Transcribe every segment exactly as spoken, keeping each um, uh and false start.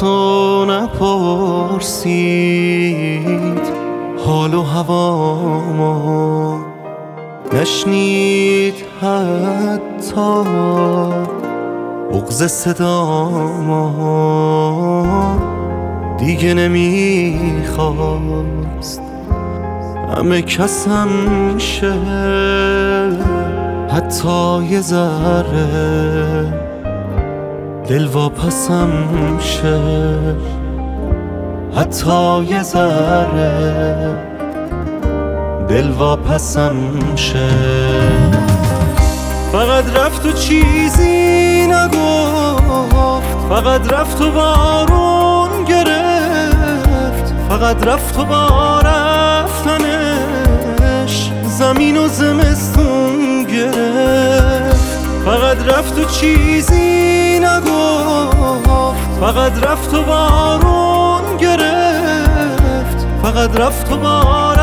تو نپرسید حال و هوامو، نشنید حتی بغض صدامو، دیگه نمیخواست همه کسم شه، حتی یه ذره دل واپسم شه، حتی یه ذره دل واپسم شه. فقط رفت و چیزی نگفت، فقط رفت و بارون گرفت، فقط رفت و با رفتنش زمین و زمستون گرفت. فقط رفت و چیزی نگفت، فقط رفت و بارون گرفت، فقط رفت و با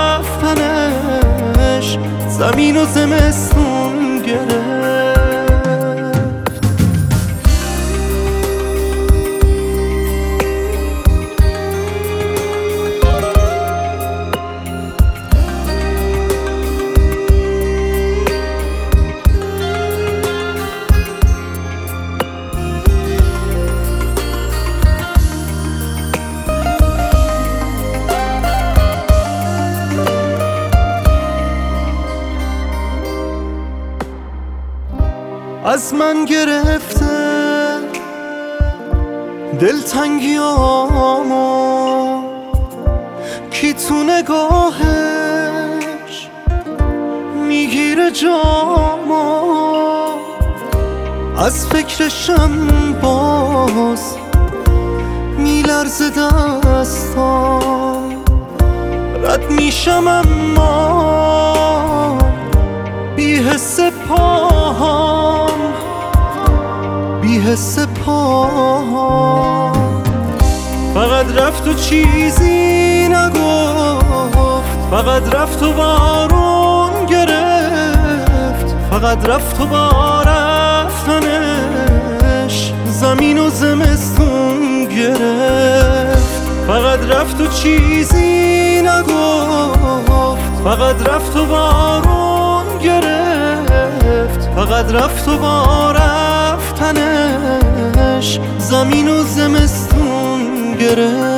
رفتنش زمین و زمستون گرفت. از من گرفته دلتنگیامو، کی تو نگاهش میگیره جامو، از فکرشم باز میلرزه دستام، رد میشم اما بی حس پاهام، بی حس پاهام. فقط رفت و چیزی نگفت، فقط رفت و بارون گرفت، فقط رفت و با رفتنش زمین و زمستون گرفت. فقط رفت و چیزی نگفت، فقط رفت و بارون گرفت، فقط رفت و با رفتنش زمین و زمستون گرفت.